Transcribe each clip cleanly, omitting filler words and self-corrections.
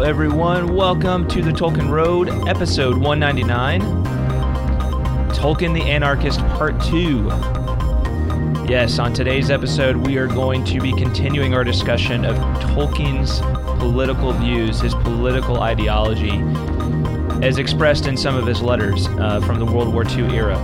everyone. Welcome to the Tolkien Road, episode 199, Tolkien the Anarchist, part 2. Yes, on today's episode, we are going to be continuing our discussion of Tolkien's political views, his political ideology, as expressed in some of his letters from the World War II era.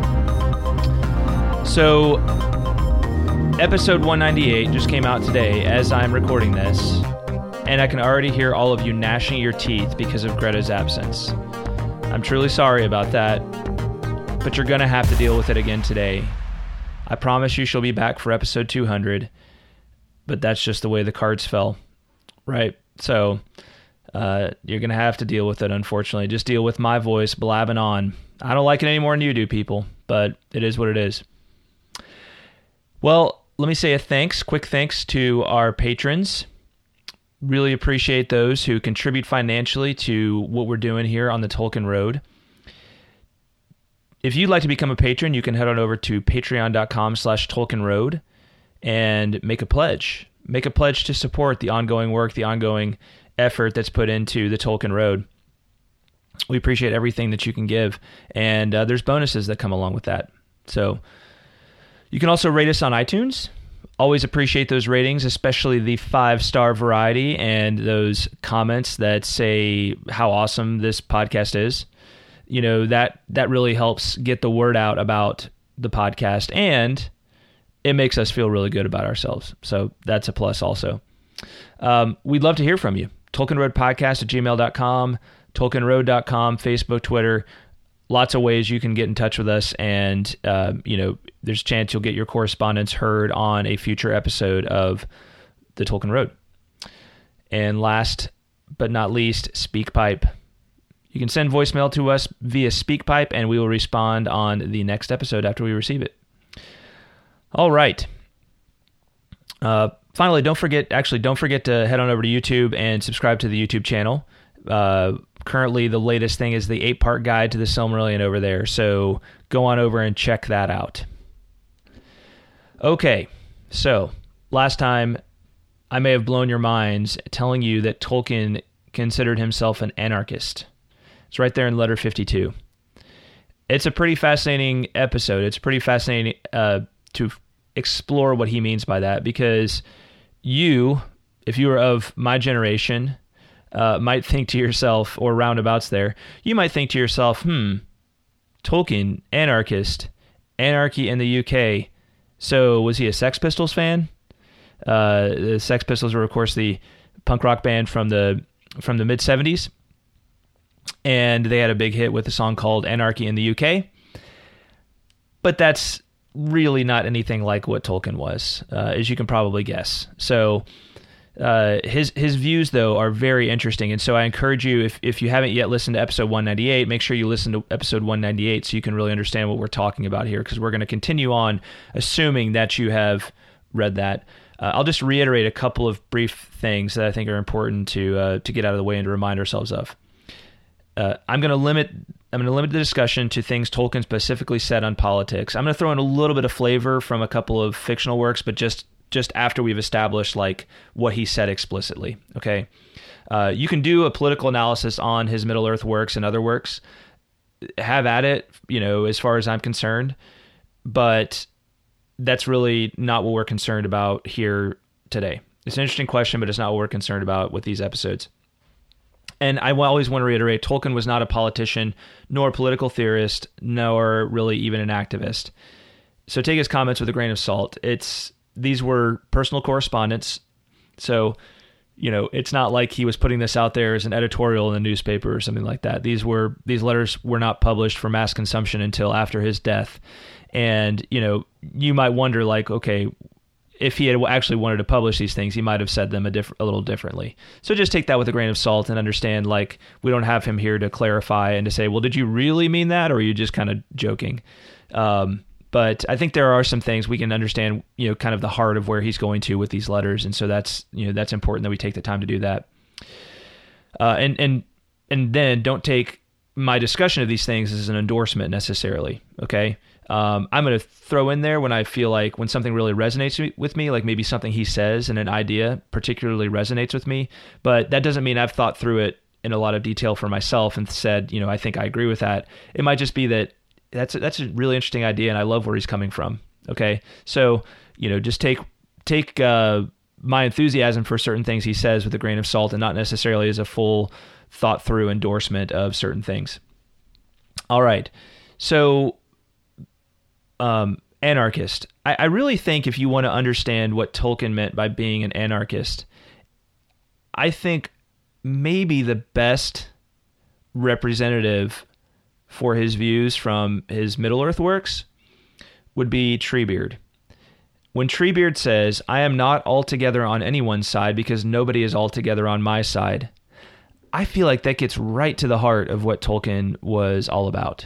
So, episode 198 just came out today as I'm recording this. And I can already hear all of you gnashing your teeth because of Greta's absence. I'm truly sorry about that, but you're going to have to deal with it again today. I promise you she'll be back for episode 200, but that's just the way the cards fell, right? So you're going to have to deal with it, unfortunately. Just deal with my voice blabbing on. I don't like it any more than you do, people, but it is what it is. Well, let me say quick thanks to our patrons. Really appreciate those who contribute financially to what we're doing here on the Tolkien Road. If you'd like to become a patron, you can head on over to patreon.com/TolkienRoad and make a pledge. Make a pledge to support the ongoing work, the ongoing effort that's put into the Tolkien Road. We appreciate everything that you can give, and there's bonuses that come along with that. So you can also rate us on iTunes. Always appreciate those ratings, especially the 5-star variety and those comments that say how awesome this podcast is. You know, that really helps get the word out about the podcast, and it makes us feel really good about ourselves. So that's a plus also. We'd love to hear from you. TolkienRoadPodcast@gmail.com, TolkienRoad.com, Facebook, Twitter. Lots of ways you can get in touch with us, and there's a chance you'll get your correspondence heard on a future episode of the Tolkien Road. And last but not least, SpeakPipe. You can send voicemail to us via SpeakPipe, and we will respond on the next episode after we receive it. All right. Finally, don't forget to head on over to YouTube and subscribe to the YouTube channel. Currently, the latest thing is the 8-part guide to the Silmarillion over there, so go on over and check that out. Okay, so last time I may have blown your minds telling you that Tolkien considered himself an anarchist. It's right there in letter 52. It's a pretty fascinating episode. It's pretty fascinating to explore what he means by that, because you, if you were of my generation, might think to yourself, or roundabouts there, you might think to yourself, Tolkien, anarchist, anarchy in the UK. So was he a Sex Pistols fan? The Sex Pistols were, of course, the punk rock band from the mid-'70s. And they had a big hit with a song called Anarchy in the UK. But that's really not anything like what Tolkien was, as you can probably guess. So his views, though, are very interesting. And so I encourage you, if you haven't yet listened to episode 198, make sure you listen to episode 198 so you can really understand what we're talking about here, because we're going to continue on assuming that you have read that. I'll just reiterate a couple of brief things that I think are important to get out of the way and to remind ourselves of. I'm going to limit the discussion to things Tolkien specifically said on politics. I'm going to throw in a little bit of flavor from a couple of fictional works, but just after we've established like what he said explicitly. Okay, you can do a political analysis on his Middle-earth works and other works. Have at it, as far as I'm concerned. But that's really not what we're concerned about here today. It's an interesting question, but it's not what we're concerned about with these episodes. And I always want to reiterate, Tolkien was not a politician, nor a political theorist, nor really even an activist. So take his comments with a grain of salt. These were personal correspondence. So, it's not like he was putting this out there as an editorial in the newspaper or something like that. These letters were not published for mass consumption until after his death. And, you might wonder, like, okay, if he had actually wanted to publish these things, he might have said them a little differently. So just take that with a grain of salt and understand, like, we don't have him here to clarify and to say, well, did you really mean that, or are you just kind of joking? But I think there are some things we can understand, kind of the heart of where he's going to with these letters. And so that's important that we take the time to do that. And then don't take my discussion of these things is an endorsement necessarily. Okay. I'm going to throw in there when I feel like when something really resonates with me, like maybe something he says and an idea particularly resonates with me, but that doesn't mean I've thought through it in a lot of detail for myself and said, I think I agree with that. It might just be that that's a really interesting idea and I love where he's coming from. Okay. So, just take my enthusiasm for certain things he says with a grain of salt and not necessarily as a full thought through endorsement of certain things. All right. So, anarchist. I really think if you want to understand what Tolkien meant by being an anarchist, I think maybe the best representative for his views from his Middle-earth works would be Treebeard. When Treebeard says, "I am not altogether on anyone's side because nobody is altogether on my side," I feel like that gets right to the heart of what Tolkien was all about.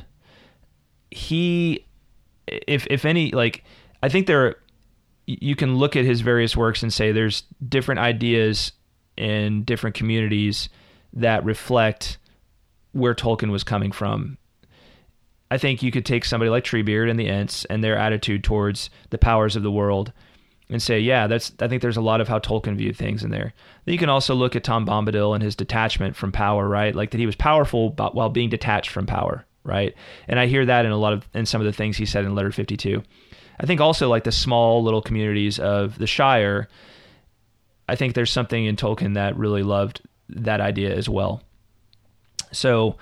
If any, like, I think you can look at his various works and say there's different ideas in different communities that reflect where Tolkien was coming from. I think you could take somebody like Treebeard and the Ents and their attitude towards the powers of the world and say, yeah, I think there's a lot of how Tolkien viewed things in there. Then you can also look at Tom Bombadil and his detachment from power, right? Like that he was powerful while being detached from power, right? And I hear that in some of the things he said in Letter 52. I think also like the small little communities of the Shire, I think there's something in Tolkien that really loved that idea as well. So,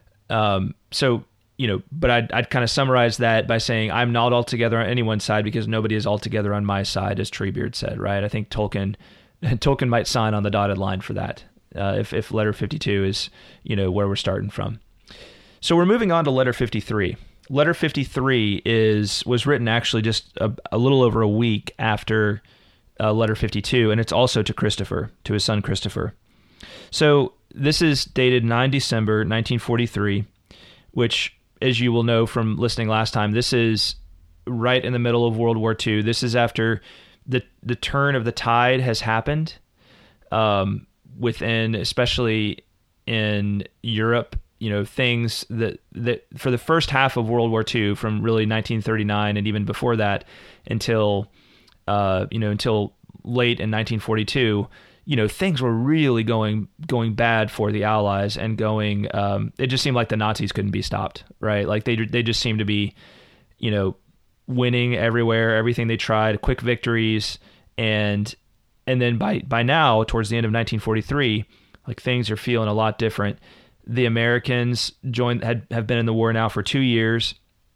but I'd kind of summarize that by saying I'm not altogether on anyone's side because nobody is altogether on my side, as Treebeard said, right? I think Tolkien might sign on the dotted line for that, if Letter 52 is, where we're starting from. So we're moving on to Letter 53. Letter 53 was written actually just a little over a week after Letter 52, and it's also to Christopher, to his son Christopher. So this is dated 9 December 1943, which, as you will know from listening last time, this is right in the middle of World War II. This is after the turn of the tide has happened within, especially in Europe, things that for the first half of World War II, from really 1939 and even before that until late in 1942, things were really going bad for the Allies and it just seemed like the Nazis couldn't be stopped, right? Like they just seemed to be, winning everywhere, everything they tried, quick victories. And then by now, towards the end of 1943, like things are feeling a lot different. The Americans have been in the war now for 2 years.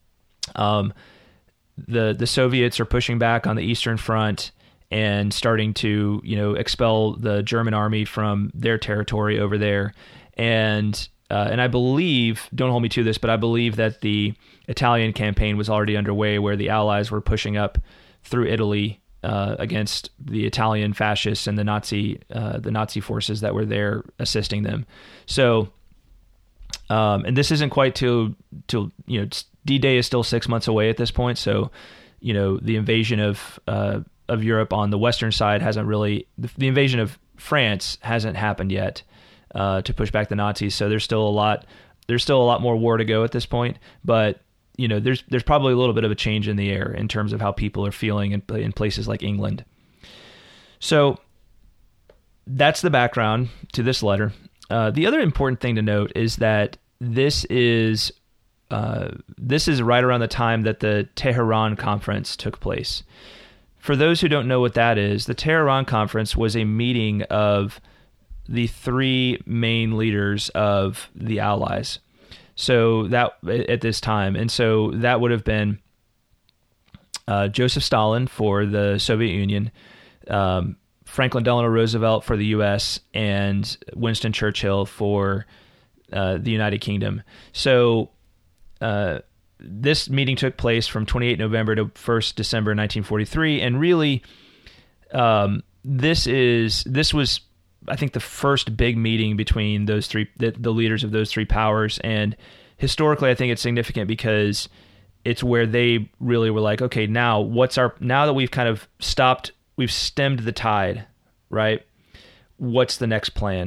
The Soviets are pushing back on the Eastern Front and starting to, expel the German army from their territory over there. And I believe, don't hold me to this, but I believe that the Italian campaign was already underway, where the Allies were pushing up through Italy against the Italian fascists and the Nazi forces that were there assisting them. So, and this isn't quite till D-Day is still 6 months away at this point. So, the invasion of Europe on the western side hasn't really, the invasion of France hasn't happened yet to push back the Nazis. So there's still a lot more war to go at this point. But there's probably a little bit of a change in the air in terms of how people are feeling in places like England. So that's the background to this letter. The other important thing to note is that this is right around the time that the Tehran Conference took place. For those who don't know what that is, the Tehran Conference was a meeting of the three main leaders of the Allies. So that at this time, and so that would have been Joseph Stalin for the Soviet Union, Franklin Delano Roosevelt for the U.S., and Winston Churchill for the United Kingdom. So this meeting took place from 28 November to 1st December 1943, and really, this was, I think, the first big meeting between those three, the leaders of those three powers. And historically, I think it's significant because it's where they really were like, okay, now that we've kind of we've stemmed the tide, right? What's the next plan?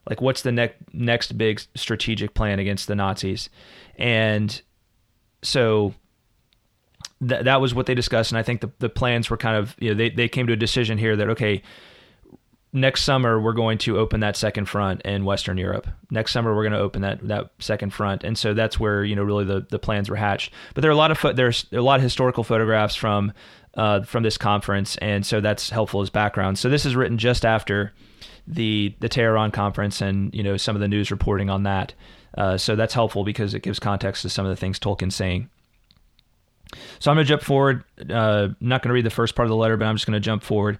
Like, what's the next big strategic plan against the Nazis? And so that was what they discussed. And I think the plans were kind of, they came to a decision here that, okay, next summer we're going to open that second front in Western Europe. Next summer we're going to open that second front. And so that's where, really the plans were hatched. But there are there's a lot of historical photographs from this conference. And so that's helpful as background. So this is written just after the Tehran conference and, some of the news reporting on that. So that's helpful because it gives context to some of the things Tolkien's saying. So I'm going to jump forward. I'm not going to read the first part of the letter, but I'm just going to jump forward.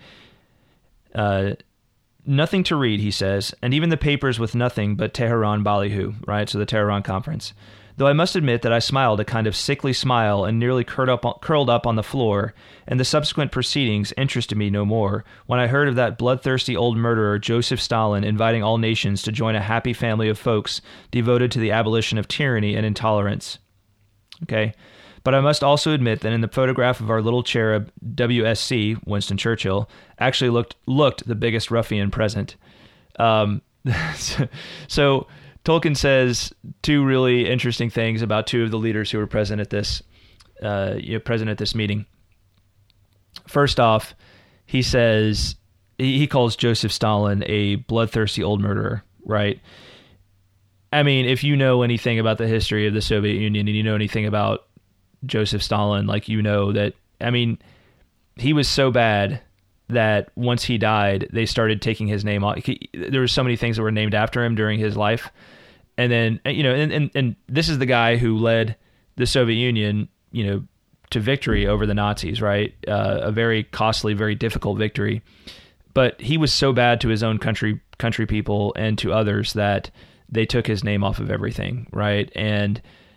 Nothing to read, he says, and even the papers with nothing but Tehran Ballyhoo, right? So the Tehran conference. Though I must admit that I smiled a kind of sickly smile and nearly curled up on the floor, and the subsequent proceedings interested me no more, when I heard of that bloodthirsty old murderer Joseph Stalin inviting all nations to join a happy family of folks devoted to the abolition of tyranny and intolerance. Okay? But I must also admit that in the photograph of our little cherub, WSC, Winston Churchill, actually looked the biggest ruffian present. So Tolkien says two really interesting things about two of the leaders who were present at this meeting. First off, he says he calls Joseph Stalin a bloodthirsty old murderer, right? I mean, if you know anything about the history of the Soviet Union and you know anything about Joseph Stalin, that, I mean, he was so bad that once he died, they started taking his name off. There were so many things that were named after him during his life. And then, and this is the guy who led the Soviet Union, to victory over the Nazis, right? A very costly, very difficult victory. But he was so bad to his own country people and to others that they took his name off of everything, right? And,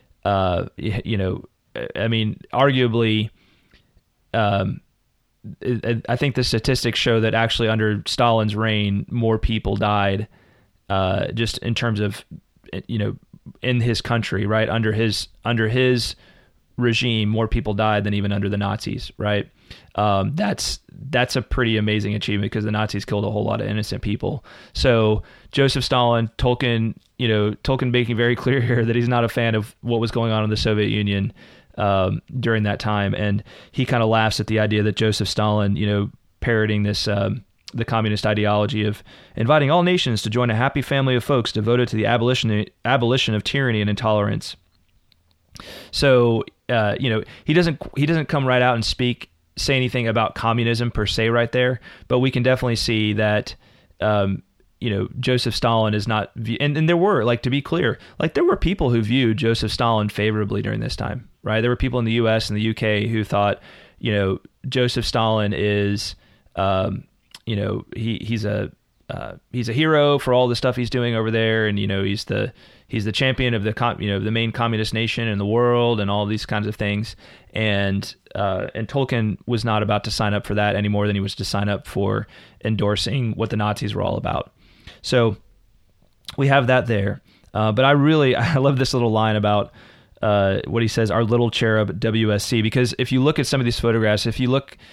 I mean, arguably, I think the statistics show that actually under Stalin's reign, more people died, just in terms of, in his country, right? Under his regime, more people died than even under the Nazis, right? That's a pretty amazing achievement because the Nazis killed a whole lot of innocent people. So Joseph Stalin, Tolkien making very clear here that he's not a fan of what was going on in the Soviet Union during that time. And he kind of laughs at the idea that Joseph Stalin, parroting this, the communist ideology of inviting all nations to join a happy family of folks devoted to the abolition of tyranny and intolerance. So, he doesn't come right out and say anything about communism per se right there, but we can definitely see that, Joseph Stalin is not, and there were, to be clear, there were people who viewed Joseph Stalin favorably during this time, right? There were people in the U.S. and the U.K. who thought, Joseph Stalin is, he's a hero for all the stuff he's doing over there, and he's the champion of the main communist nation in the world, and all these kinds of things. And Tolkien was not about to sign up for that any more than he was to sign up for endorsing what the Nazis were all about. So we have that there. But I love this little line about what he says, our little cherub WSC, because if you look at some of these photographs, if you go to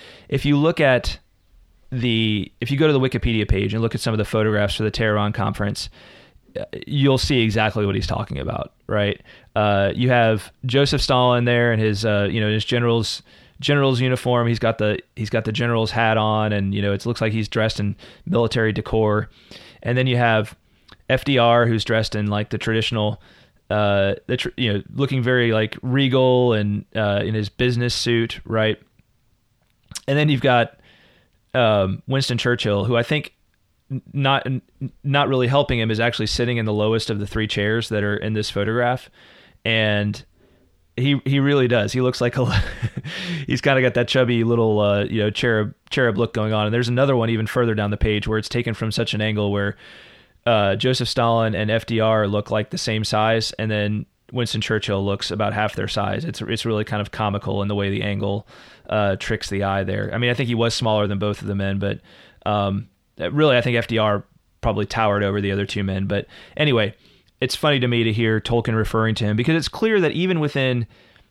the Wikipedia page and look at some of the photographs for the Tehran conference, you'll see exactly what he's talking about, right? You have Joseph Stalin there in his his general's uniform. He's got the general's hat on, and it looks like he's dressed in military decor. And then you have FDR, who's dressed in the traditional, looking very regal and in his business suit, right? And then you've got Winston Churchill, who I think not really helping him is actually sitting in the lowest of the three chairs that are in this photograph, and he really does. He looks like he's kind of got that chubby little cherub look going on. And there's another one even further down the page where it's taken from such an angle where Joseph Stalin and FDR look like the same size, and then Winston Churchill looks about half their size. It's really kind of comical in the way the angle tricks the eye there. I mean, I think he was smaller than both of the men, but really I think FDR probably towered over the other two men. But anyway, it's funny to me to hear Tolkien referring to him, because it's clear that even within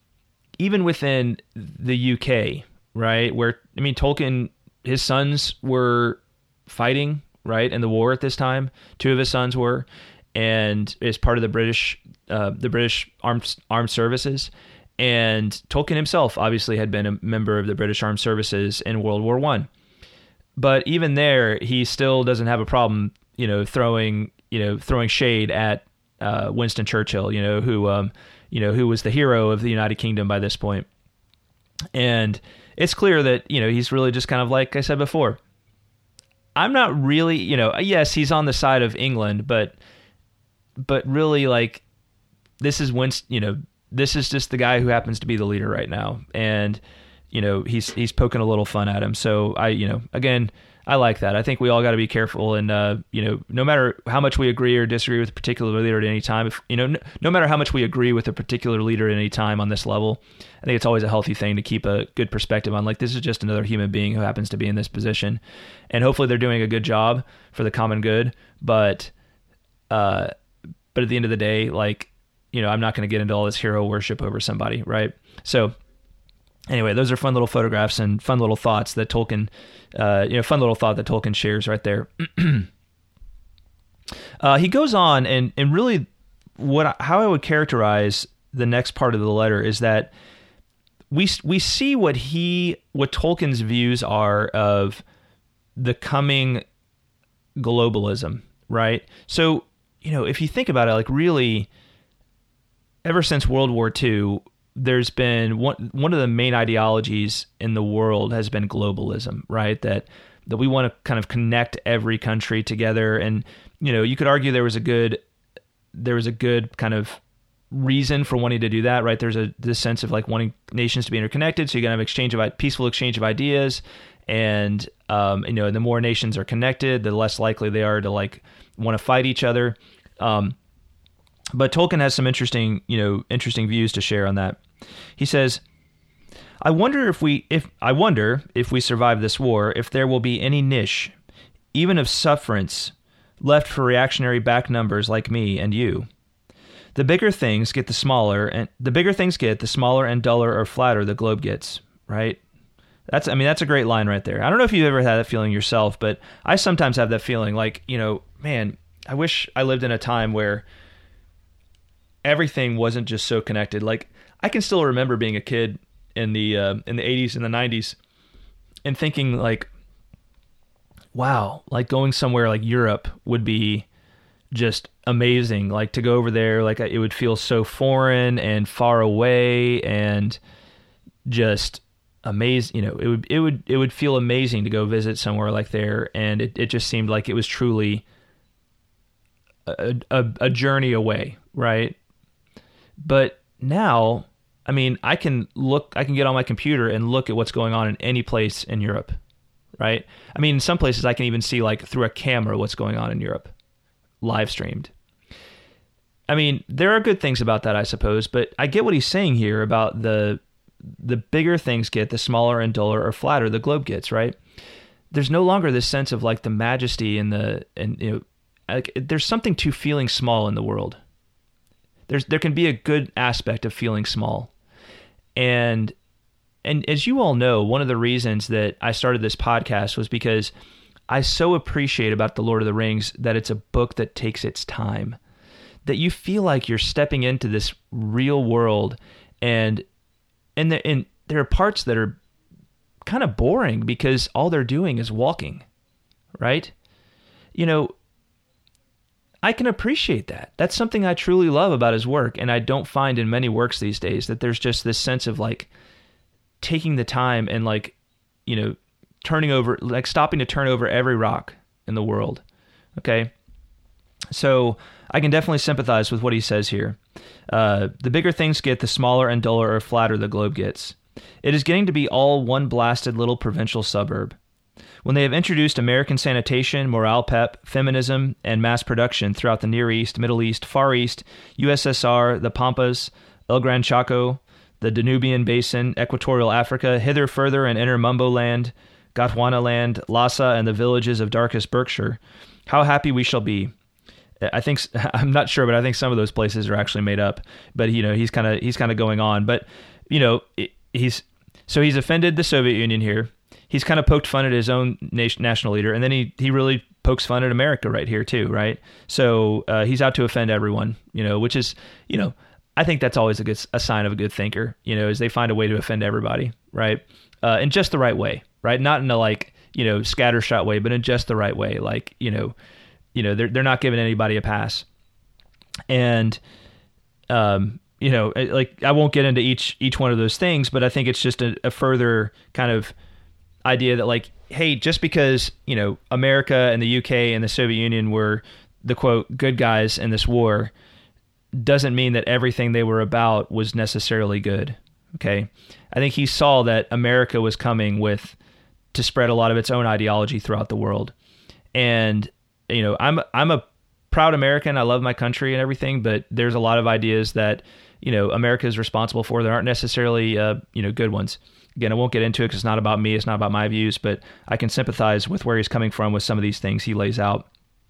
the UK, right, where, I mean, Tolkien, his sons were fighting, right, in the war at this time. Two of his sons were, and is part of the British armed services. And Tolkien himself obviously had been a member of the British Armed Services in World War I. But even there, he still doesn't have a problem, throwing shade at Winston Churchill, who was the hero of the United Kingdom by this point. And it's clear that, he's really just kind of, like I said before, I'm not really, yes, he's on the side of England, but really, like, this is this is just the guy who happens to be the leader right now. And, he's poking a little fun at him. So again, I like that. I think we all got to be careful, and no matter how much we agree or disagree with a particular leader at any time, no matter how much we agree with a particular leader at any time on this level, I think it's always a healthy thing to keep a good perspective on, like, this is just another human being who happens to be in this position, and hopefully they're doing a good job for the common good. But at the end of the day, like, I'm not going to get into all this hero worship over somebody, right? So anyway, those are fun little photographs and fun little thoughts that Tolkien, fun little thought that Tolkien shares right there. He goes on, and really how I would characterize the next part of the letter is that we see what Tolkien's views are of the coming globalism, right? So, if you think about it, like, really, ever since World War II, there's been one of the main ideologies in the world has been globalism, right? That we want to kind of connect every country together. And, you could argue there was a good kind of reason for wanting to do that, right? There's this sense of, like, wanting nations to be interconnected. So you're going to have peaceful exchange of ideas. And, the more nations are connected, the less likely they are to, like, want to fight each other. But Tolkien has some interesting views to share on that. He says, I wonder if we survive this war, if there will be any niche, even of sufferance, left for reactionary back numbers like me and you. The bigger things get, the smaller and duller or flatter the globe gets, right? That's a great line right there. I don't know if you've ever had that feeling yourself, but I sometimes have that feeling, like, man, I wish I lived in a time where everything wasn't just so connected. Like, I can still remember being a kid in the 80s and the 90s and thinking, like, wow, like, going somewhere like Europe would be just amazing. Like, to go over there, like, it would feel so foreign and far away and just amazing. It would feel amazing to go visit somewhere like there. And it just seemed like it was truly a journey away, right? But now, I can get on my computer and look at what's going on in any place in Europe, right? In some places I can even see, like, through a camera what's going on in Europe, live streamed. There are good things about that, I suppose, but I get what he's saying here about the bigger things get, the smaller and duller or flatter the globe gets, right? There's no longer this sense of, like, the majesty and there's something to feeling small in the world. There can be a good aspect of feeling small. And as you all know, one of the reasons that I started this podcast was because I so appreciate about The Lord of the Rings that it's a book that takes its time, that you feel like you're stepping into this real world, and there are parts that are kind of boring because all they're doing is walking, right? I can appreciate that. That's something I truly love about his work, and I don't find in many works these days, that there's just this sense of, like, taking the time and, like, turning over, like, stopping to turn over every rock in the world. Okay? So I can definitely sympathize with what he says here. The bigger things get, the smaller and duller or flatter the globe gets. It is getting to be all one blasted little provincial suburb. When they have introduced American sanitation, morale pep, feminism, and mass production throughout the Near East, Middle East, Far East, USSR, the Pampas, El Gran Chaco, the Danubian Basin, Equatorial Africa, hither further and Inner Mumbo Land, Gondwana Land, Lhasa, and the villages of darkest Berkshire, how happy we shall be. I'm not sure, but I think some of those places are actually made up. But he's kind of going on. But he's offended the Soviet Union here. he's kind of poked fun at his own national leader, and then he really pokes fun at America right here too, right? So he's out to offend everyone, which is, I think that's always a sign of a good thinker, is they find a way to offend everybody, right? In just the right way, right? Not in a scattershot way, but in just the right way. Like, they're not giving anybody a pass. And, like, I won't get into each one of those things, but I think it's just a further kind of idea that, like, hey, just because, America and the UK and the Soviet Union were the quote good guys in this war doesn't mean that everything they were about was necessarily good. Okay. I think he saw that America was coming to spread a lot of its own ideology throughout the world. And, I'm a proud American. I love my country and everything, but there's a lot of ideas that, America is responsible for that aren't necessarily, good ones. Again, I won't get into it because it's not about me. It's not about my views, but I can sympathize with where he's coming from with some of these things he lays out.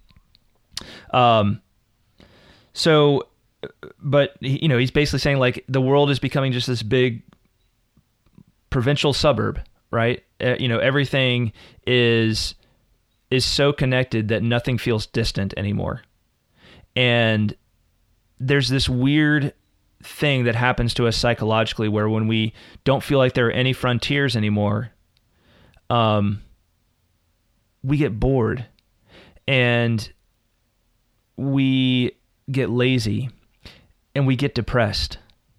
So, but he's basically saying, like, the world is becoming just this big provincial suburb, right? Everything is so connected that nothing feels distant anymore. And there's this weird thing that happens to us psychologically where when we don't feel like there are any frontiers anymore, we get bored and we get lazy and we get depressed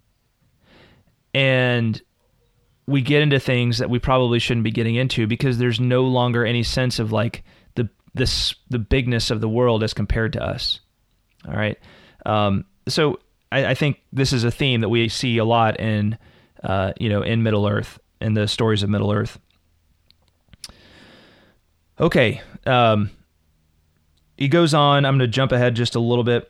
and we get into things that we probably shouldn't be getting into because there's no longer any sense of like the bigness of the world as compared to us. All right. So I think this is a theme that we see a lot in Middle Earth, in the stories of Middle Earth. Okay. He goes on. I'm going to jump ahead just a little bit.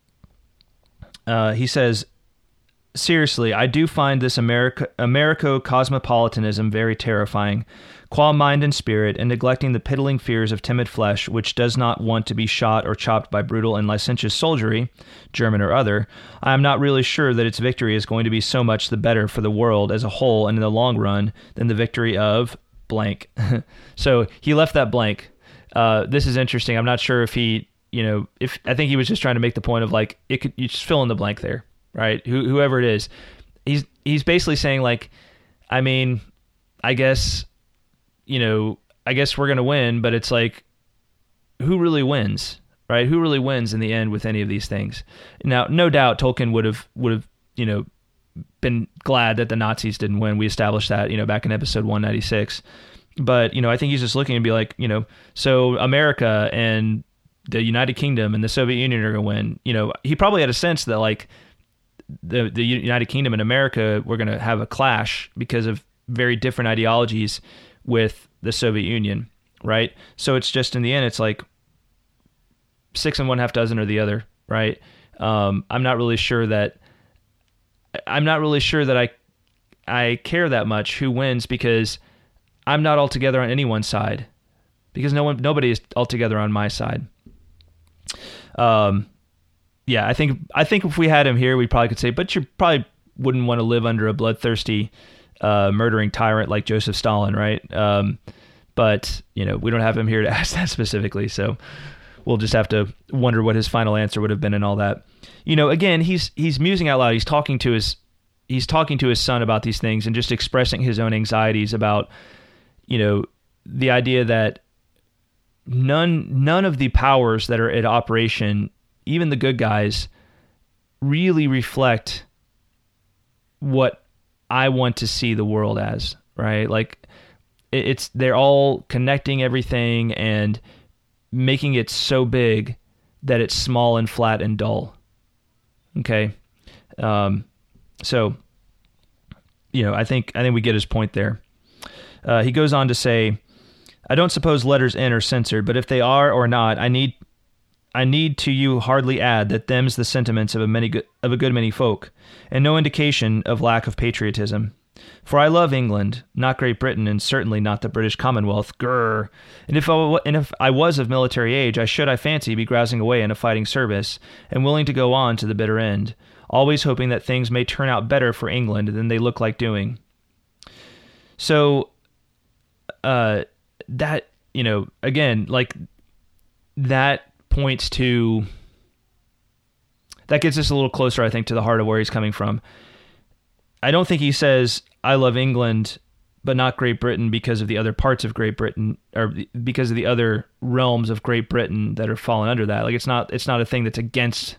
He says, seriously, I do find this Americo-cosmopolitanism very terrifying, qua mind and spirit, and neglecting the piddling fears of timid flesh, which does not want to be shot or chopped by brutal and licentious soldiery, German or other. I am not really sure that its victory is going to be so much the better for the world as a whole and in the long run than the victory of blank. So he left that blank. This is interesting. I'm not sure if I think he was just trying to make the point of like, you just fill in the blank there. Right? Whoever it is, he's basically saying like, I mean, I guess we're going to win, but it's like, who really wins, right? Who really wins in the end with any of these things? Now, no doubt Tolkien would have, been glad that the Nazis didn't win. We established that, back in episode 196. But, I think he's just looking and be like, so America and the United Kingdom and the Soviet Union are going to win. He probably had a sense that like, the United Kingdom and America were going to have a clash because of very different ideologies with the Soviet Union, right? So it's just in the end, it's like 6 1/2 or the other, right? I'm not really sure that I care that much who wins because I'm not altogether on anyone's side because nobody is altogether on my side. Yeah, I think if we had him here, we probably could say, but you probably wouldn't want to live under a bloodthirsty, murdering tyrant like Joseph Stalin, right? But we don't have him here to ask that specifically, so we'll just have to wonder what his final answer would have been and all that. Again, he's musing out loud. He's talking to his son about these things and just expressing his own anxieties about, the idea that none of the powers that are at operation, even the good guys, really reflect what I want to see the world as, right? Like they're all connecting everything and making it so big that it's small and flat and dull. Okay. So, I think we get his point there. He goes on to say, I don't suppose letters in are censored, but if they are or not, I need to you hardly add that them's the sentiments of a good many folk, and no indication of lack of patriotism. For I love England, not Great Britain, and certainly not the British Commonwealth. Grrr. And if I was of military age, I should, I fancy, be grousing away in a fighting service, and willing to go on to the bitter end, always hoping that things may turn out better for England than they look like doing. So, that, again, like that points to, that gets us a little closer, I think, to the heart of where he's coming from. I don't think he says, I love England, but not Great Britain because of the other parts of Great Britain, or because of the other realms of Great Britain that are fallen under that. Like, it's not a thing that's against,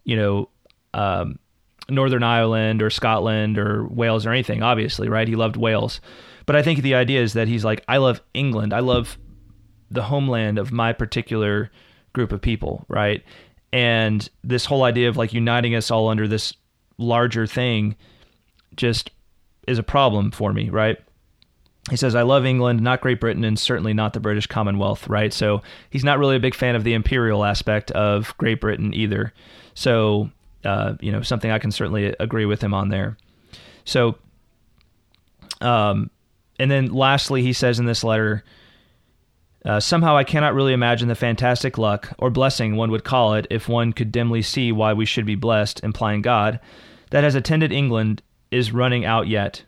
Northern Ireland or Scotland or Wales or anything, obviously, right? He loved Wales. But I think the idea is that he's like, I love England. I love the homeland of my particular group of people, right? And this whole idea of like uniting us all under this larger thing just is a problem for me, right? He says, I love England, not Great Britain, and certainly not the British Commonwealth, right? So he's not really a big fan of the imperial aspect of Great Britain either. So, something I can certainly agree with him on there. So, and then lastly, he says in this letter, somehow I cannot really imagine the fantastic luck, or blessing one would call it if one could dimly see why we should be blessed, implying God, that has attended England is running out yet.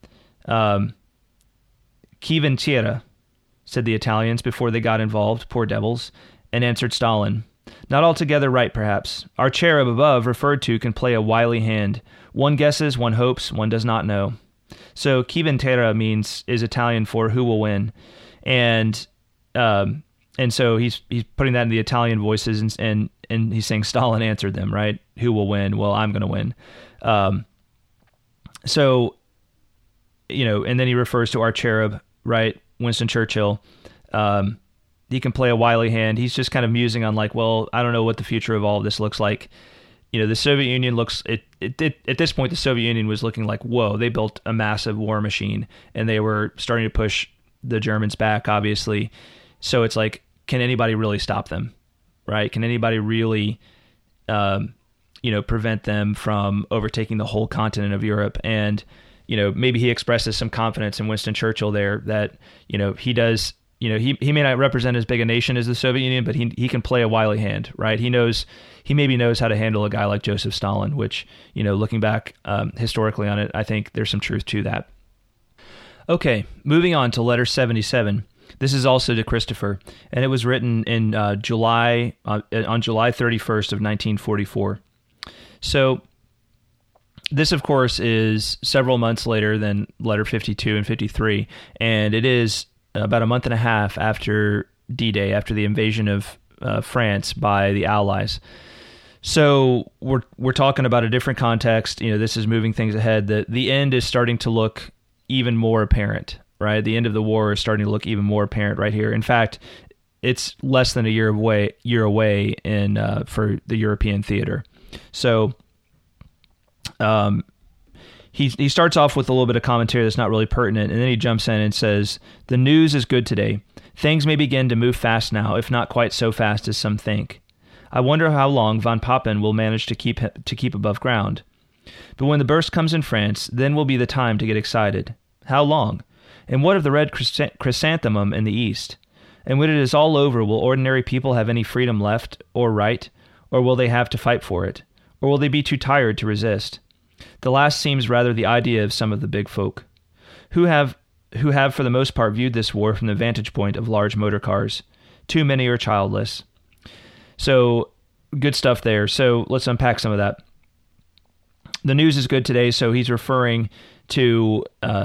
Chi vincere, said the Italians before they got involved, poor devils, and answered Stalin. Not altogether right, perhaps. Our cherub above referred to can play a wily hand. One guesses, one hopes, one does not know. So chi vincere is Italian for who will win, and so he's putting that in the Italian voices, and he's saying Stalin answered them, right? Who will win? Well, I'm going to win. So, and then he refers to our cherub, right? Winston Churchill. He can play a wily hand. He's just kind of musing on like, well, I don't know what the future of all of this looks like. The Soviet Union looks, at this point, the Soviet Union was looking like, whoa, they built a massive war machine and they were starting to push the Germans back, obviously. So it's like, can anybody really stop them, right? Can anybody really, prevent them from overtaking the whole continent of Europe? And, maybe he expresses some confidence in Winston Churchill there that, he does, he may not represent as big a nation as the Soviet Union, but he can play a wily hand, right? He maybe knows how to handle a guy like Joseph Stalin, which, looking back historically on it, I think there's some truth to that. Okay, moving on to letter 77. This is also to Christopher, and it was written in July 31st of 1944. So this, of course, is several months later than letter 52 and 53, and it is about a month and a half after D-Day, after the invasion of France by the Allies. So we're talking about a different context. This is moving things ahead. The end is starting to look even more apparent, right? The end of the war is starting to look even more apparent right here. In fact, it's less than a year away in for the European theater. So he starts off with a little bit of commentary that's not really pertinent, and then he jumps in and says, "The news is good today. Things may begin to move fast now, if not quite so fast as some think. I wonder how long von Papen will manage to keep above ground. But when the burst comes in France, then will be the time to get excited. How long? And what of the red chrysanthemum in the east? And when it is all over, will ordinary people have any freedom left, or right, or will they have to fight for it? Or will they be too tired to resist? The last seems rather the idea of some of the big folk, who have for the most part viewed this war from the vantage point of large motor cars. Too many are childless." So, good stuff there. So let's unpack some of that. The news is good today, so he's referring to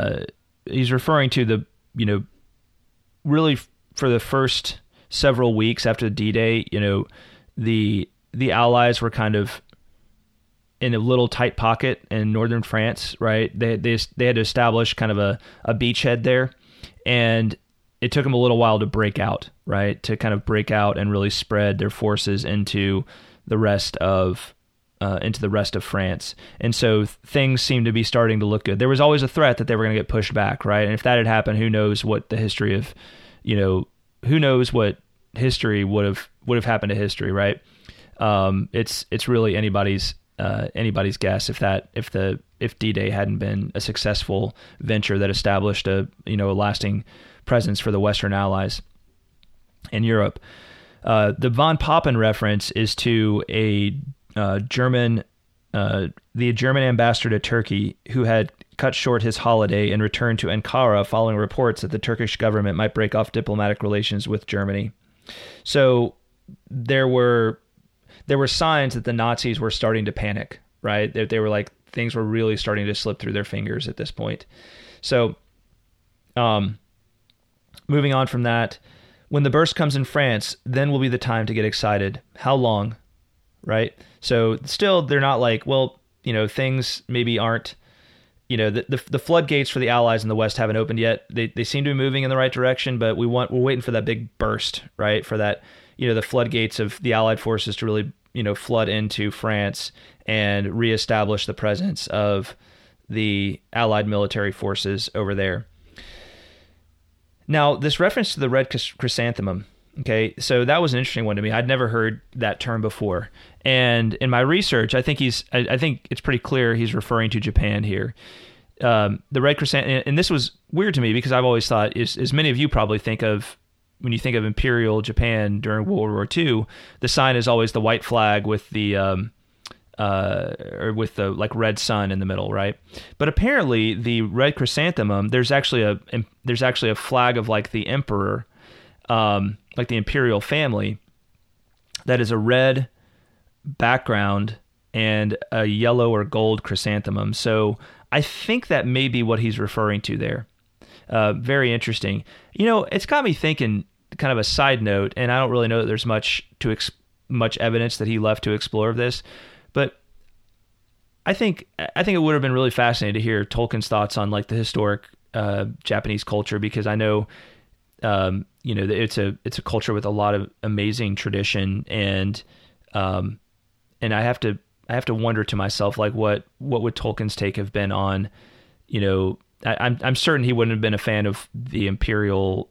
the, really for the first several weeks after D-Day, the Allies were kind of in a little tight pocket in northern France, right? They had to establish kind of a beachhead there, and it took them a little while to break out, right? To kind of break out and really spread their forces into the rest of France. And so things seem to be starting to look good. There was always a threat that they were going to get pushed back, right? And if that had happened, who knows what the history of, who knows what history would have happened to history, right? It's really anybody's guess if D-Day hadn't been a successful venture that established a lasting presence for the Western Allies in Europe. The von Papen reference is to the German ambassador to Turkey, who had cut short his holiday and returned to Ankara following reports that the Turkish government might break off diplomatic relations with Germany. So there were signs that the Nazis were starting to panic, right? They were like, things were really starting to slip through their fingers at this point. So, moving on from that, when the burst comes in France, then will be the time to get excited. How long, right? So still, they're not like, well, things maybe aren't, the floodgates for the Allies in the West haven't opened yet. They seem to be moving in the right direction, but we're waiting for that big burst, right? For that, the floodgates of the Allied forces to really, flood into France and reestablish the presence of the Allied military forces over there. Now, this reference to the red chrysanthemum, okay, so that was an interesting one to me. I'd never heard that term before. And in my research, I think it's pretty clear he's referring to Japan here. The red chrysanthemum, and this was weird to me because I've always thought, as many of you probably think of, when you think of Imperial Japan during World War II, the sign is always the white flag with the like red sun in the middle, right? But apparently the red chrysanthemum, there's actually a flag of like the emperor, like the imperial family, that is a red background and a yellow or gold chrysanthemum. So I think that may be what he's referring to there. Very interesting. It's got me thinking, kind of a side note, and I don't really know that there's much evidence that he left to explore of this, but I think it would have been really fascinating to hear Tolkien's thoughts on like the historic Japanese culture, because I know it's a culture with a lot of amazing tradition, and I have to wonder to myself, like what would Tolkien's take have been on, I'm certain he wouldn't have been a fan of the imperial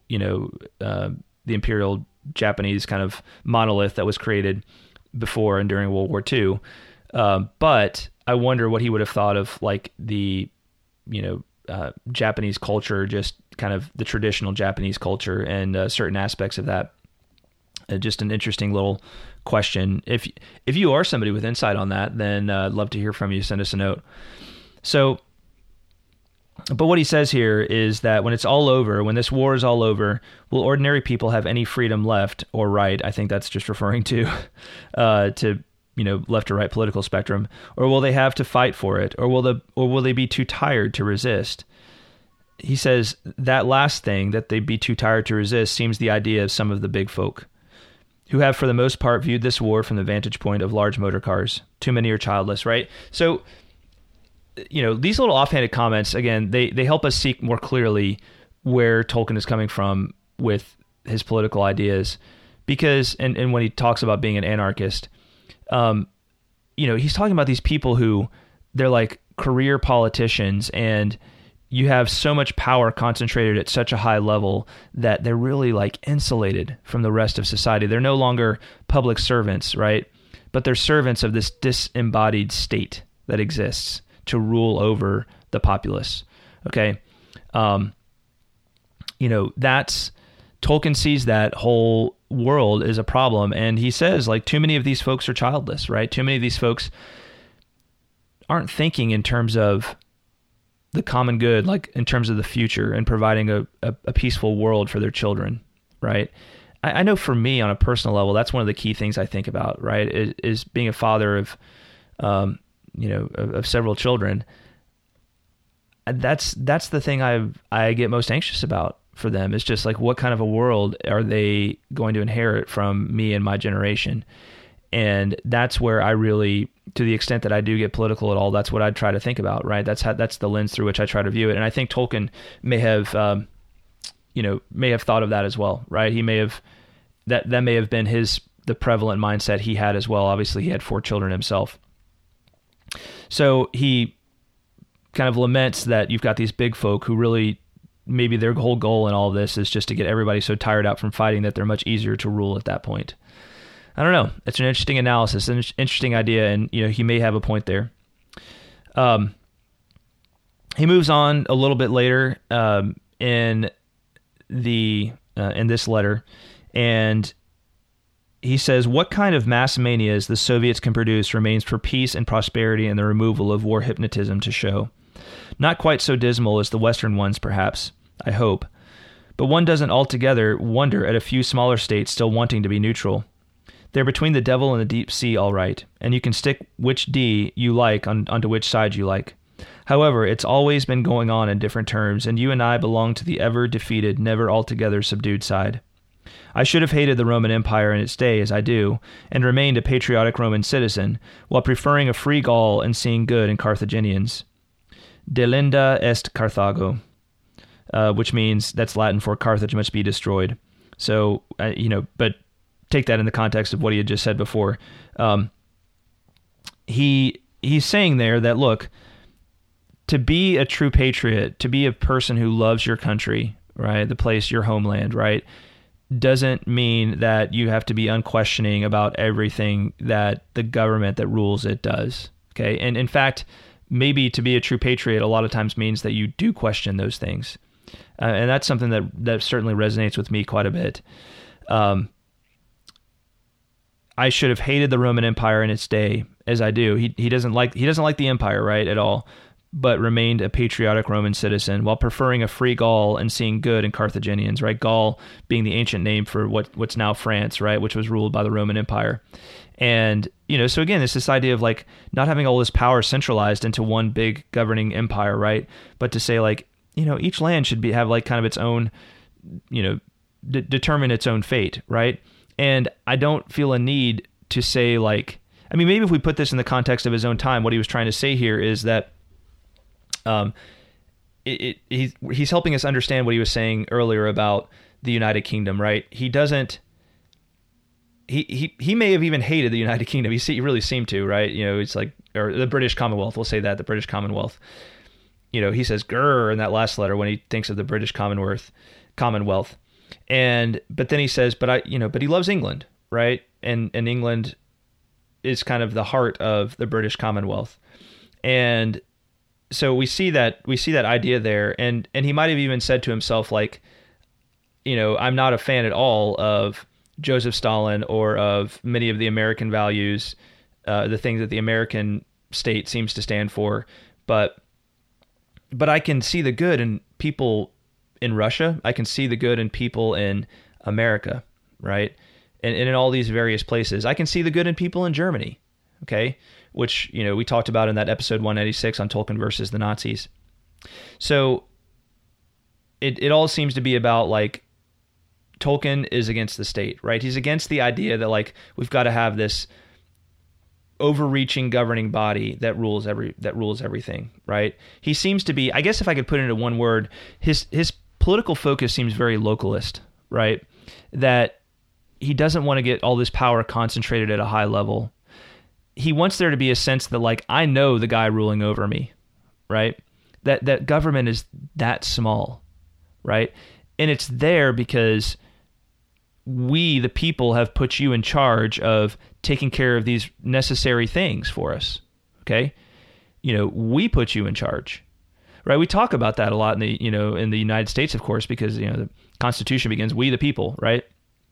Japanese kind of monolith that was created before and during World War II. But I wonder what he would have thought of like the, Japanese culture, just kind of the traditional Japanese culture and certain aspects of that. Just an interesting little question. If you are somebody with insight on that, then I'd love to hear from you. Send us a note. So, but what he says here is that when it's all over, when this war is all over, will ordinary people have any freedom left or right? I think that's just referring to left or right political spectrum, or will they have to fight for it, or will they be too tired to resist? He says that last thing, that they'd be too tired to resist, seems the idea of some of the big folk, who have for the most part viewed this war from the vantage point of large motor cars. Too many are childless, right? So, these little offhanded comments, again, they help us see more clearly where Tolkien is coming from with his political ideas, because, and when he talks about being an anarchist, he's talking about these people who, they're like career politicians, and you have so much power concentrated at such a high level that they're really like insulated from the rest of society. They're no longer public servants, right? But they're servants of this disembodied state that exists to rule over the populace. Okay. That's, Tolkien sees that whole world as a problem. And he says, like, too many of these folks are childless, right? Too many of these folks aren't thinking in terms of the common good, like in terms of the future and providing a peaceful world for their children, right? I know for me on a personal level, that's one of the key things I think about, right? Is being a father of, of several children. That's the thing I get most anxious about for them. It's just like, what kind of a world are they going to inherit from me and my generation? And that's where I really, to the extent that I do get political at all, that's what I try to think about, right? That's the lens through which I try to view it. And I think Tolkien may have thought of that as well, right? He may have, that may have been the prevalent mindset he had as well. Obviously, he had 4 children himself. So he kind of laments that you've got these big folk who really, maybe their whole goal in all of this is just to get everybody so tired out from fighting that they're much easier to rule at that point. I don't know. It's an interesting analysis, an interesting idea, and he may have a point there. He moves on a little bit later in this letter, and he says, what kind of mass manias the Soviets can produce remains for peace and prosperity and the removal of war hypnotism to show. Not quite so dismal as the Western ones, perhaps, I hope. But one doesn't altogether wonder at a few smaller states still wanting to be neutral. They're between the devil and the deep sea, all right, and you can stick which D you like onto which side you like. However, it's always been going on in different terms, and you and I belong to the ever-defeated, never altogether subdued side. I should have hated the Roman Empire in its day, as I do, and remained a patriotic Roman citizen, while preferring a free Gaul and seeing good in Carthaginians. Delenda est Carthago, which means, that's Latin for Carthage must be destroyed. So, but take that in the context of what he had just said before. He's saying there that, look, to be a true patriot, to be a person who loves your country, right, the place, your homeland, right, doesn't mean that you have to be unquestioning about everything that the government that rules it does. Okay, and in fact, maybe to be a true patriot a lot of times means that you do question those things, and that's something that certainly resonates with me quite a bit. I should have hated the Roman Empire in its day, as I do. He doesn't like the empire, right, at all, but remained a patriotic Roman citizen while preferring a free Gaul and seeing good in Carthaginians, right? Gaul being the ancient name for what's now France, right, which was ruled by the Roman Empire. And, so again, it's this idea of like not having all this power centralized into one big governing empire, right? But to say like, each land should have like kind of its own, determine its own fate, right? And I don't feel a need to say like, I mean, maybe if we put this in the context of his own time, what he was trying to say here is that he's helping us understand what he was saying earlier about the United Kingdom, right? He doesn't. He may have even hated the United Kingdom. He really seemed to, right? It's like, or the British Commonwealth. We'll say that the British Commonwealth. He says "grr" in that last letter when he thinks of the British Commonwealth, but then he says, but he loves England, right? And England is kind of the heart of the British Commonwealth, and so we see that idea there, and he might have even said to himself like, I'm not a fan at all of Joseph Stalin or of many of the American values, the things that the American state seems to stand for, but I can see the good in people in Russia. I can see the good in people in America, right? And in all these various places. I can see the good in people in Germany, okay? Which, we talked about in that episode 196 on Tolkien versus the Nazis. So it all seems to be about like Tolkien is against the state, right? He's against the idea that like we've got to have this overreaching governing body that rules everything, right? He seems to be, I guess if I could put it into one word, his political focus seems very localist, right? That he doesn't want to get all this power concentrated at a high level. He wants there to be a sense that like, I know the guy ruling over me, right? That government is that small, right? And it's there because we, the people, have put you in charge of taking care of these necessary things for us, okay? We put you in charge, right? We talk about that a lot in the, in the United States, of course, because, the Constitution begins, we the people, right?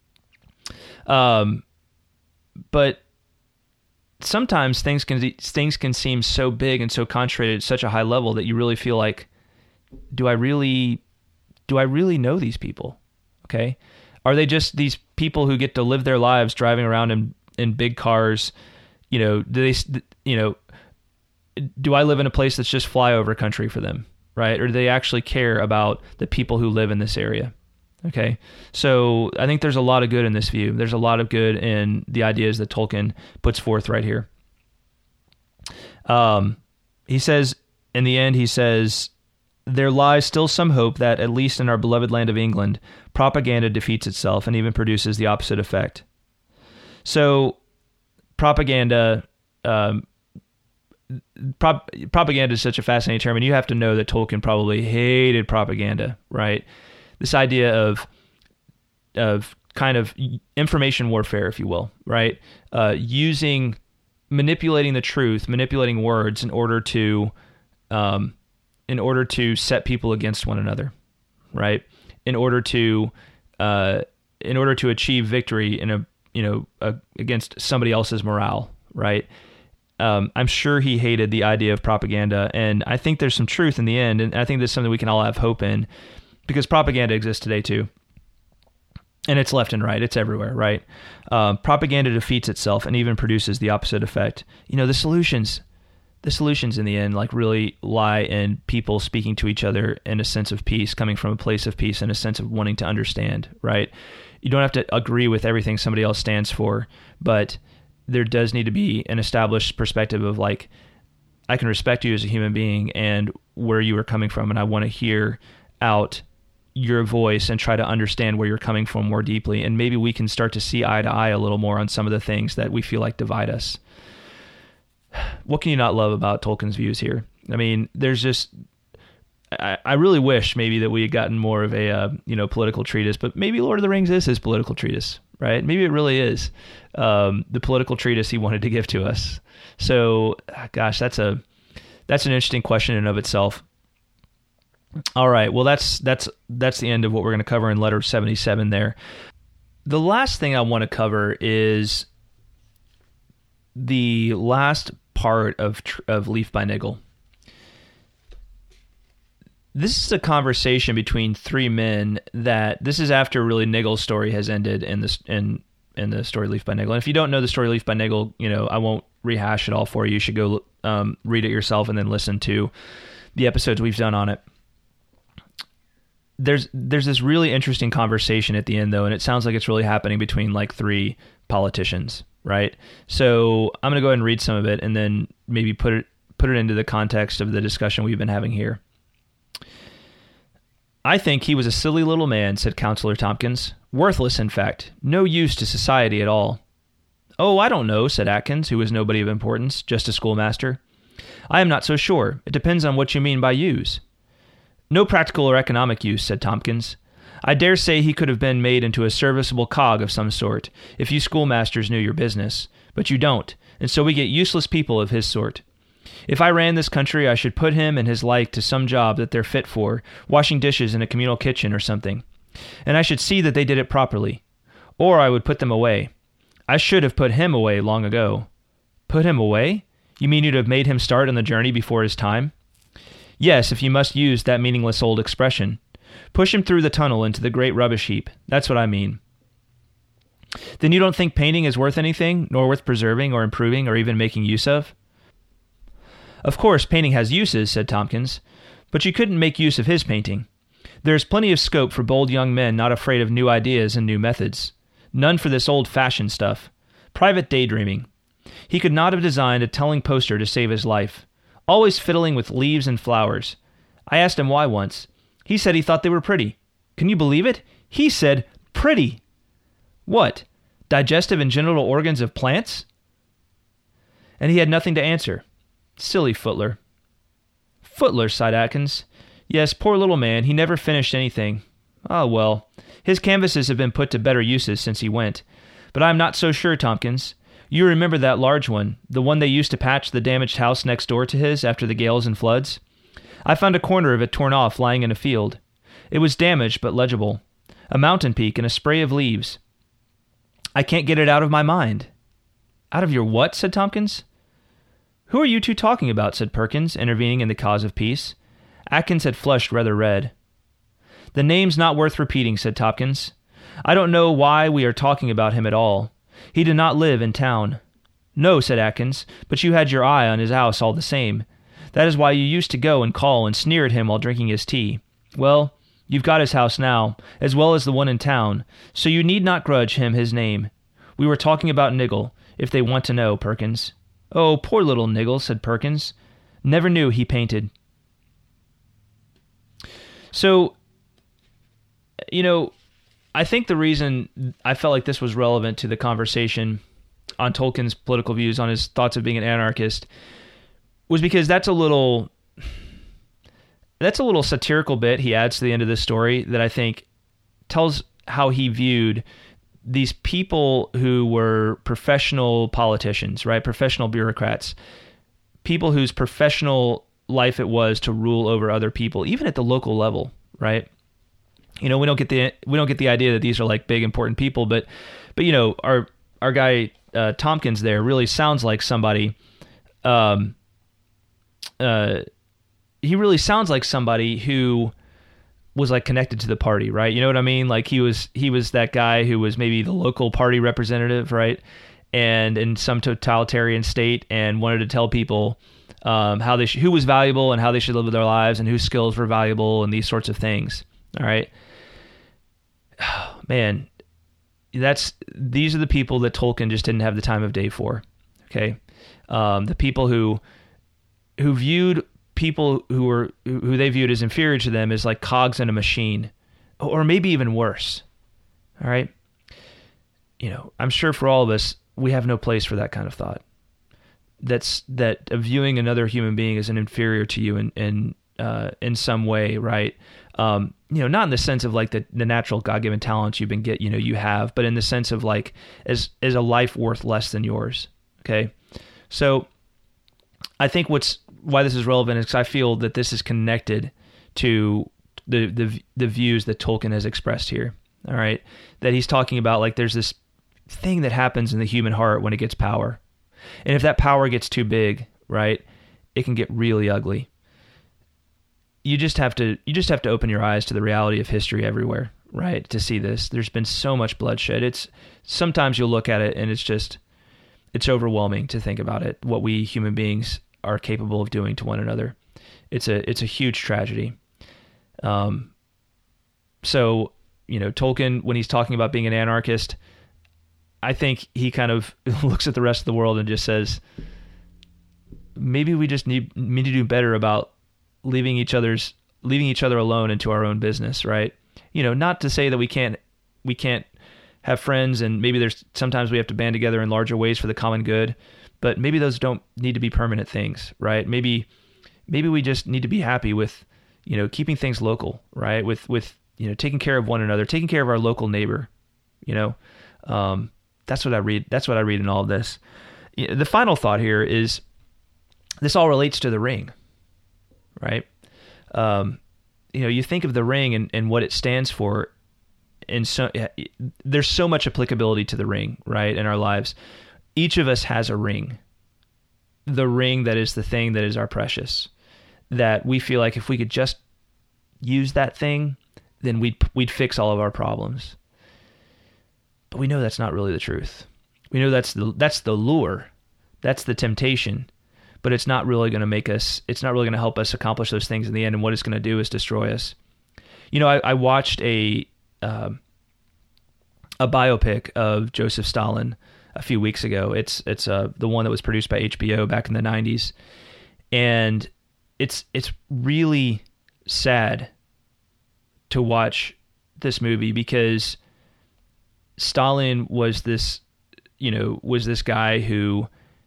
But sometimes things can seem so big and so concentrated at such a high level that you really feel like, do I really know these people? Okay. Are they just these people who get to live their lives driving around in big cars? Do I live in a place that's just flyover country for them? Right. Or do they actually care about the people who live in this area? Okay. So I think there's a lot of good in this view. There's a lot of good in the ideas that Tolkien puts forth right here. He says, in the end, there lies still some hope that, at least in our beloved land of England, propaganda defeats itself and even produces the opposite effect. So propaganda is such a fascinating term, and you have to know that Tolkien probably hated propaganda, right? This idea of kind of information warfare, if you will, right? Manipulating the truth, manipulating words in order to set people against one another, right? In order to achieve victory against somebody else's morale, right? I'm sure he hated the idea of propaganda, and I think there's some truth in the end, and I think there's something we can all have hope in, because propaganda exists today too. And it's left and right. It's everywhere, right? Propaganda defeats itself and even produces the opposite effect. The solutions in the end like really lie in people speaking to each other in a sense of peace, coming from a place of peace and a sense of wanting to understand, right? You don't have to agree with everything somebody else stands for, but there does need to be an established perspective of like, I can respect you as a human being and where you are coming from, and I want to hear out your voice and try to understand where you're coming from more deeply, and maybe we can start to see eye to eye a little more on some of the things that we feel like divide us. What can you not love about Tolkien's views here? I mean, there's just, I really wish maybe that we had gotten more of a political treatise, but maybe Lord of the Rings is his political treatise, right? Maybe it really is the political treatise he wanted to give to us. So, gosh, that's an interesting question in and of itself. All right, well, that's the end of what we're going to cover in letter 77 there. The last thing I want to cover is the last part of Leaf by Niggle. This is a conversation between three men that this is after really Niggle's story has ended in the story Leaf by Niggle. And if you don't know the story Leaf by Niggle, I won't rehash it all for you. You should go read it yourself and then listen to the episodes we've done on it. There's this really interesting conversation at the end, though, and it sounds like it's really happening between like three politicians, right? So I'm going to go ahead and read some of it and then maybe put it into the context of the discussion we've been having here. "I think he was a silly little man," said Councillor Tompkins. "Worthless, in fact. No use to society at all." "Oh, I don't know," said Atkins, who was nobody of importance, just a schoolmaster. "I am not so sure. It depends on what you mean by use." "No practical or economic use," said Tompkins. "I dare say he could have been made into a serviceable cog of some sort, if you schoolmasters knew your business. But you don't, and so we get useless people of his sort. If I ran this country, I should put him and his like to some job that they're fit for, washing dishes in a communal kitchen or something. And I should see that they did it properly. Or I would put them away. I should have put him away long ago." "Put him away? You mean you'd have made him start on the journey before his time?" "Yes, if you must use that meaningless old expression. Push him through the tunnel into the great rubbish heap. That's what I mean." "Then you don't think painting is worth anything, nor worth preserving or improving or even making use of?" "Of course, painting has uses," said Tompkins, "but you couldn't make use of his painting. There is plenty of scope for bold young men not afraid of new ideas and new methods. None for this old-fashioned stuff. Private daydreaming. He could not have designed a telling poster to save his life. Always fiddling with leaves and flowers. I asked him why once. He said he thought they were pretty. Can you believe it? He said pretty. What? Digestive and genital organs of plants? And he had nothing to answer. Silly Footler. Footler, sighed Atkins. Yes, poor little man, he never finished anything. Ah, well, his canvases have been put to better uses since he went. But I am not so sure, Tompkins. You remember that large one, the one they used to patch the damaged house next door to his after the gales and floods? I found a corner of it torn off lying in a field. It was damaged but legible. A mountain peak and a spray of leaves. I can't get it out of my mind. Out of your what? Said Tompkins. Who are you two talking about? Said Perkins, intervening in the cause of peace. Atkins had flushed rather red. The name's not worth repeating, said Tompkins. I don't know why we are talking about him at all. He did not live in town. No, said Atkins, but you had your eye on his house all the same. That is why you used to go and call and sneer at him while drinking his tea. Well, you've got his house now, as well as the one in town, so you need not grudge him his name. We were talking about Niggle, if they want to know, Perkins. Oh, poor little Niggle, said Perkins. Never knew he painted. So, I think the reason I felt like this was relevant to the conversation on Tolkien's political views, on his thoughts of being an anarchist, was because that's a little satirical bit he adds to the end of this story that I think tells how he viewed these people who were professional politicians, right? Professional bureaucrats, people whose professional life it was to rule over other people, even at the local level, right? We don't get the idea that these are like big important people, but our guy Tompkins there really sounds like somebody um, he really sounds like somebody who was like connected to the party, right? You know what I mean? Like he was that guy who was maybe the local party representative, right? And in some totalitarian state, and wanted to tell people how they who was valuable and how they should live their lives and whose skills were valuable and these sorts of things. All right, man, these are the people that Tolkien just didn't have the time of day for. Okay, the people who viewed people who they viewed as inferior to them as like cogs in a machine, or maybe even worse. All right, I'm sure for all of us, we have no place for that kind of thought. That viewing another human being as an inferior to you in some way, right? Not in the sense of like the natural God-given talents you have, but in the sense of like as a life worth less than yours. Okay, so I think why this is relevant is because I feel that this is connected to the views that Tolkien has expressed here. All right, that he's talking about like there's this thing that happens in the human heart when it gets power. And if that power gets too big, right, it can get really ugly. You just have to open your eyes to the reality of history everywhere, right, to see this. There's been so much bloodshed. Sometimes you'll look at it and it's overwhelming to think about it, what we human beings are capable of doing to one another. It's a huge tragedy. So, Tolkien, when he's talking about being an anarchist, I think he kind of looks at the rest of the world and just says, maybe we just need to do better about leaving each other alone into our own business, right? Not to say that we can't have friends, and maybe sometimes we have to band together in larger ways for the common good, but maybe those don't need to be permanent things, right? Maybe we just need to be happy with, keeping things local, right? With taking care of one another, taking care of our local neighbor, That's what I read. That's what I read in all of this. The final thought here is this all relates to the ring, right? You think of the ring and what it stands for, and so there's so much applicability to the ring, right, in our lives. Each of us has a ring. The ring that is the thing that is our precious, that we feel like if we could just use that thing, then we'd fix all of our problems. But we know that's not really the truth. We know that's the lure. That's the temptation. But it's not really going to help us accomplish those things in the end. And what it's going to do is destroy us. I watched a biopic of Joseph Stalin a few weeks ago. It's the one that was produced by HBO back in the 90s. And it's really sad to watch this movie because Stalin was this guy who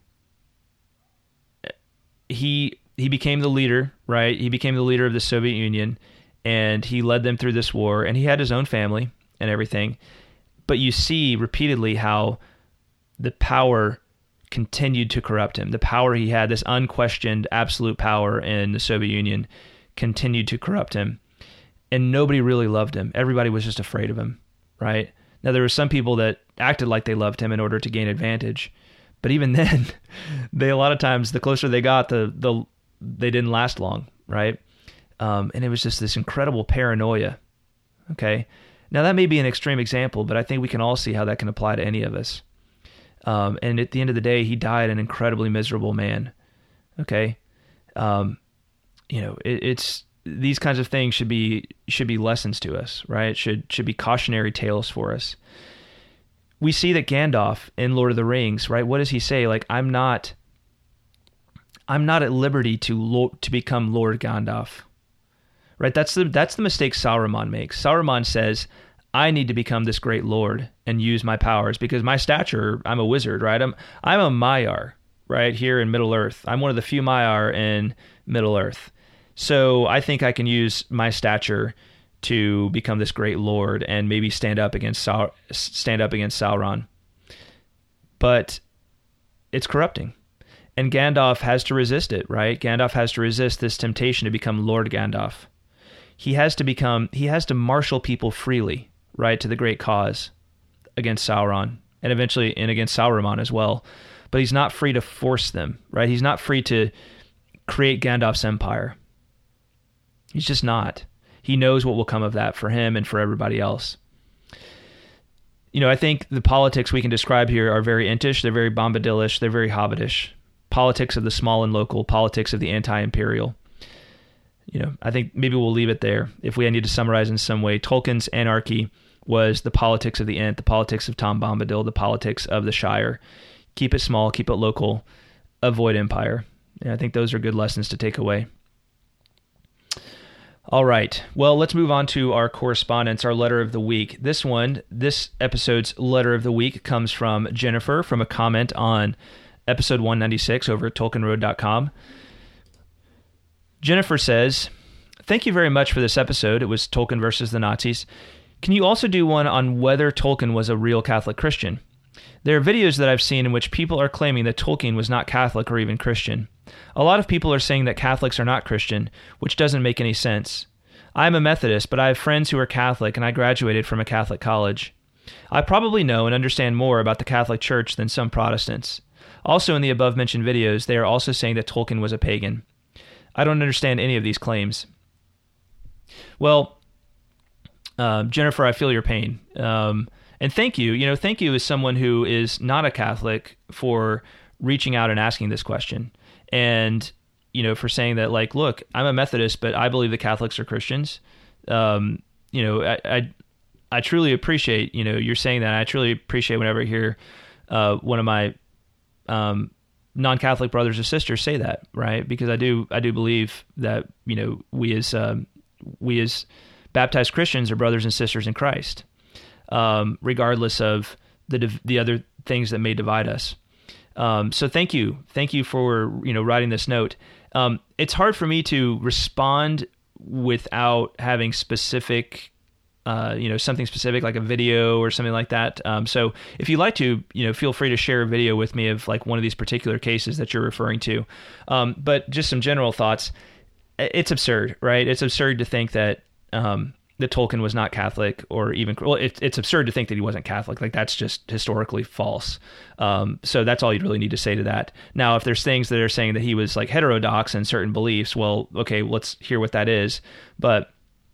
he became the leader, right? He became the leader of the Soviet Union, and he led them through this war, and he had his own family and everything. But you see repeatedly how the power continued to corrupt him. The power he had, this unquestioned absolute power in the Soviet Union, continued to corrupt him. And nobody really loved him. Everybody was just afraid of him, right? Now, there were some people that acted like they loved him in order to gain advantage. But even then, a lot of times, the closer they got, they didn't last long, right? And it was just this incredible paranoia, okay? Now, that may be an extreme example, but I think we can all see how that can apply to any of us. And at the end of the day, he died an incredibly miserable man, okay? It's these kinds of things should be lessons to us, right? Should be cautionary tales for us. We see that Gandalf in Lord of the Rings, right? What does he say? Like, I'm not at liberty to become Lord Gandalf, right? That's the mistake Sauron makes. Sauron says, I need to become this great lord and use my powers because my stature, I'm a wizard, right? I'm a Maiar, right? Here in Middle Earth. I'm one of the few Maiar in Middle Earth. So I think I can use my stature to become this great lord and maybe stand up against Sauron. But it's corrupting. And Gandalf has to resist it, right? Gandalf has to resist this temptation to become Lord Gandalf. He has to marshal people freely, right, to the great cause against Sauron and eventually against Sauron as well. but he's not free to force them, right? He's not free to create Gandalf's empire. He's just not. He knows what will come of that for him and for everybody else. I think the politics we can describe here are very Entish, they're very Bombadilish, they're very Hobbitish. Politics of the small and local, politics of the anti-imperial. I think maybe we'll leave it there. If we need to summarize in some way, Tolkien's anarchy was the politics of the Ent, the politics of Tom Bombadil, the politics of the Shire. Keep it small, keep it local, avoid empire. And I think those are good lessons to take away. All right. Well, let's move on to our correspondence, our letter of the week. This episode's letter of the week comes from Jennifer from a comment on episode 196 over at TolkienRoad.com. Jennifer says, "Thank you very much for this episode. It was Tolkien versus the Nazis. Can you also do one on whether Tolkien was a real Catholic Christian? There are videos that I've seen in which people are claiming that Tolkien was not Catholic or even Christian. A lot of people are saying that Catholics are not Christian, which doesn't make any sense. I'm a Methodist, but I have friends who are Catholic, and I graduated from a Catholic college. I probably know and understand more about the Catholic Church than some Protestants. Also, in the above-mentioned videos, they are also saying that Tolkien was a pagan. I don't understand any of these claims." Well, Jennifer, I feel your pain. And thank you. Thank you as someone who is not a Catholic for reaching out and asking this question. And, for saying that, like, look, I'm a Methodist, but I believe the Catholics are Christians. I truly appreciate, you're saying that. I truly appreciate whenever I hear one of my non-Catholic brothers or sisters say that, right? Because I do believe that, we as baptized Christians are brothers and sisters in Christ, regardless of the other things that may divide us. So thank you for writing this note. It's hard for me to respond without having specific, something specific like a video or something like that. So if you'd like to, feel free to share a video with me of like one of these particular cases that you're referring to. But just some general thoughts. It's absurd, right? It's absurd to think that that Tolkien was not Catholic, or even, well, it's absurd to think that he wasn't Catholic. Like, that's just historically false. So that's all you really need to say to that. Now, if there's things that are saying that he was like heterodox in certain beliefs, well, okay, let's hear what that is. But,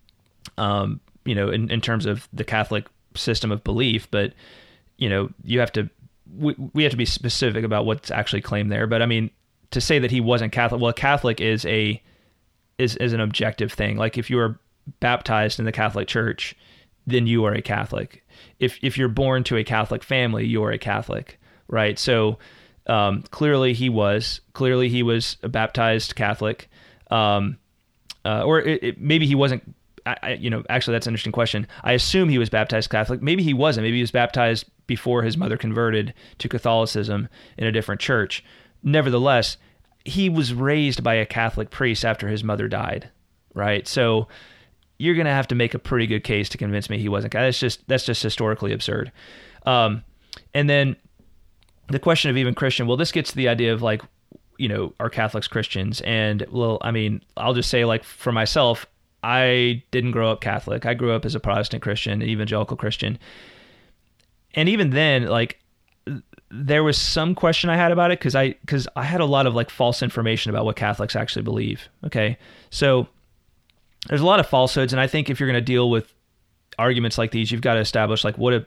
in terms of the Catholic system of belief, but, you have to, we have to be specific about what's actually claimed there. But I mean, to say that he wasn't Catholic, well, Catholic is an objective thing. Like, if you are baptized in the Catholic Church, then you are a Catholic. If you're born to a Catholic family, you're a Catholic, right? So clearly he was a baptized Catholic, or maybe he wasn't. Actually, that's an interesting question. I assume he was baptized Catholic. Maybe he wasn't. Maybe he was baptized before his mother converted to Catholicism in a different church. Nevertheless, he was raised by a Catholic priest after his mother died, right? So you're going to have to make a pretty good case to convince me he wasn't. That's just historically absurd. And then the question of even Christian, well, this gets to the idea of like, are Catholics Christians? And well, I mean, I'll just say, like, for myself, I didn't grow up Catholic. I grew up as a Protestant Christian, an evangelical Christian. And even then, like, there was some question I had about it because I had a lot of like false information about what Catholics actually believe. Okay. So there's a lot of falsehoods. And I think if you're going to deal with arguments like these, you've got to establish like, what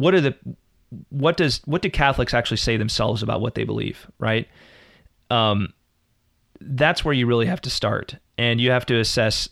do Catholics actually say themselves about what they believe? Right. That's where you really have to start, and you have to assess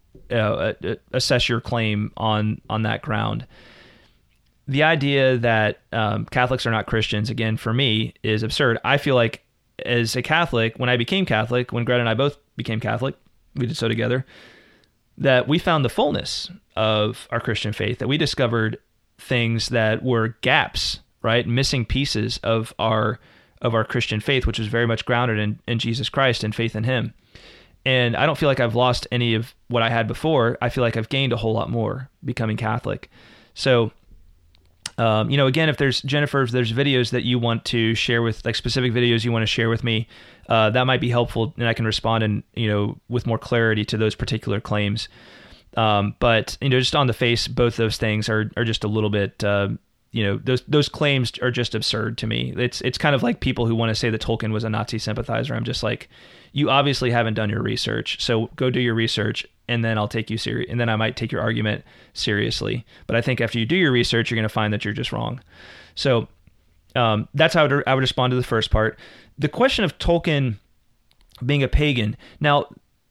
your claim on that ground. The idea that Catholics are not Christians, again, for me, is absurd. I feel like as a Catholic, when I became Catholic, when Greta and I both became Catholic, we did so together, that we found the fullness of our Christian faith, that we discovered things that were gaps, right? Missing pieces of our Christian faith, which was very much grounded in Jesus Christ and faith in him. And I don't feel like I've lost any of what I had before. I feel like I've gained a whole lot more becoming Catholic. So, again, if there's videos that you want to share with, like specific videos you want to share with me, that might be helpful, and I can respond with more clarity to those particular claims. But just on the face, both those things are just a little bit those claims are just absurd to me. It's kind of like people who want to say that Tolkien was a Nazi sympathizer. I'm just like, you obviously haven't done your research, so go do your research, and then I'll take you serious, and then I might take your argument seriously. But I think after you do your research, you're going to find that you're just wrong. So that's how I would respond to the first part. The question of Tolkien being a pagan. Now,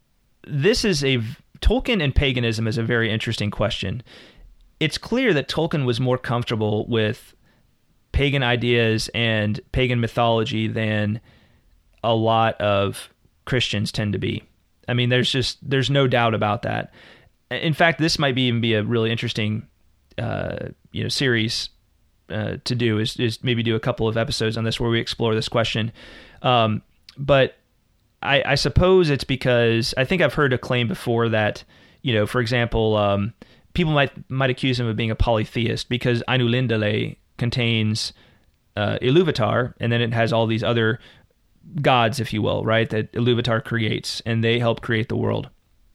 Tolkien and paganism is a very interesting question. It's clear that Tolkien was more comfortable with pagan ideas and pagan mythology than a lot of Christians tend to be. I mean, there's no doubt about that. In fact, this might even be a really interesting series to do is maybe do a couple of episodes on this where we explore this question. But I suppose it's because I think I've heard a claim before that, for example, people might accuse him of being a polytheist because Ainulindale contains Iluvatar, and then it has all these other gods, if you will, right, that Iluvatar creates, and they help create the world.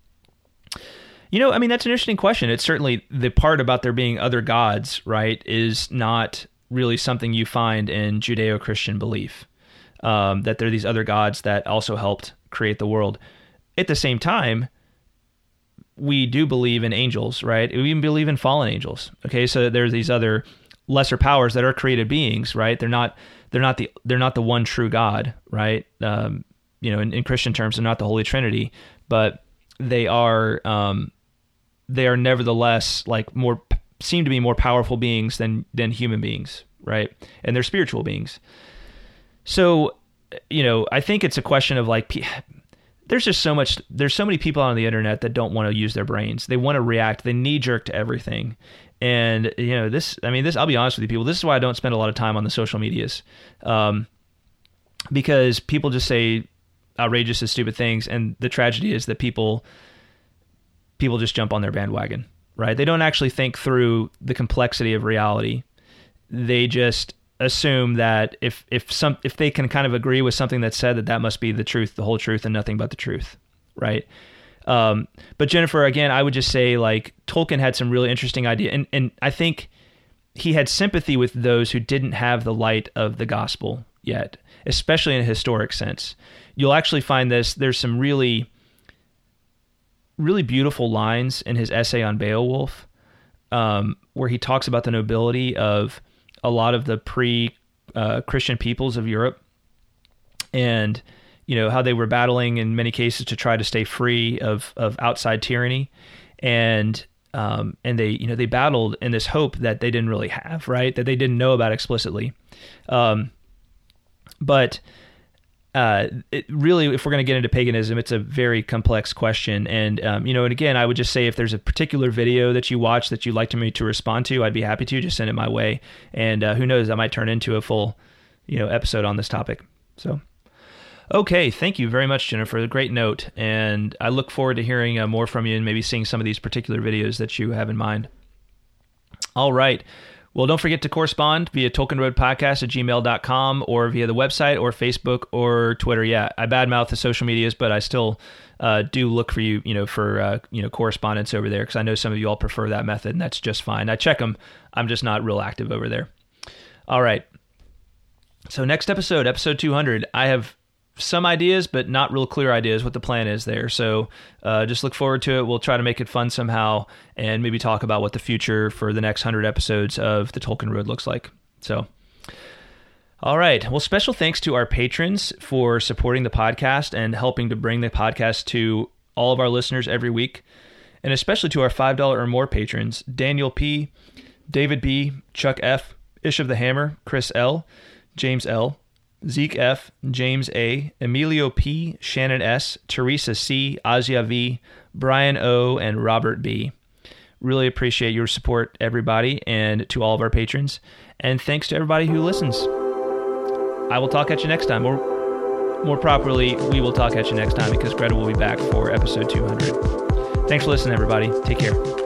I mean, that's an interesting question. It's certainly the part about there being other gods, right, is not really something you find in Judeo-Christian belief, that there are these other gods that also helped create the world. At the same time, we do believe in angels, right? We even believe in fallen angels. Okay, so there's these other lesser powers that are created beings, right? They're not the one true God, right? In Christian terms, they're not the Holy Trinity, but they are nevertheless seem to be more powerful beings than human beings, right? And they're spiritual beings. So, I think it's a question of there's so many people on the internet that don't want to use their brains. They want to react. They knee jerk to everything. And, I'll be honest with you people, this is why I don't spend a lot of time on the social medias. Because people just say outrageous and stupid things. And the tragedy is that people just jump on their bandwagon, right? They don't actually think through the complexity of reality. They just assume that if they can kind of agree with something that's said, that must be the truth, the whole truth, and nothing but the truth, right? But Jennifer, again, I would just say Tolkien had some really interesting idea, and I think he had sympathy with those who didn't have the light of the gospel yet, especially in a historic sense. You'll actually find there's some really, really beautiful lines in his essay on Beowulf, where he talks about the nobility of a lot of the pre-Christian peoples of Europe, and how they were battling in many cases to try to stay free of outside tyranny, and they battled in this hope that they didn't really have, right, that they didn't know about explicitly, but it really, if we're going to get into paganism, it's a very complex question. And, and again, I would just say if there's a particular video that you watch that you'd like me to respond to, I'd be happy to just send it my way. And who knows, I might turn into a full, episode on this topic. So, okay. Thank you very much, Jennifer. A great note. And I look forward to hearing more from you and maybe seeing some of these particular videos that you have in mind. All right. Well, don't forget to correspond via TolkienRoadPodcast@gmail.com or via the website or Facebook or Twitter. Yeah, I badmouth the social medias, but I still do look for you, for correspondence over there, because I know some of you all prefer that method, and that's just fine. I check them. I'm just not real active over there. All right. So next episode 200, I have some ideas, but not real clear ideas what the plan is there. So just look forward to it. We'll try to make it fun somehow and maybe talk about what the future for the next 100 episodes of the Tolkien Road looks like. So, all right. Well, special thanks to our patrons for supporting the podcast and helping to bring the podcast to all of our listeners every week, and especially to our $5 or more patrons: Daniel P., David B., Chuck F., Ish of the Hammer, Chris L., James L., Zeke F., James A., Emilio P., Shannon S., Teresa C., Azia V., Brian O., and Robert B. Really appreciate your support, everybody, and to all of our patrons. And thanks to everybody who listens. I will talk at you next time. Or more properly, we will talk at you next time, because Greta will be back for episode 200. Thanks for listening, everybody. Take care.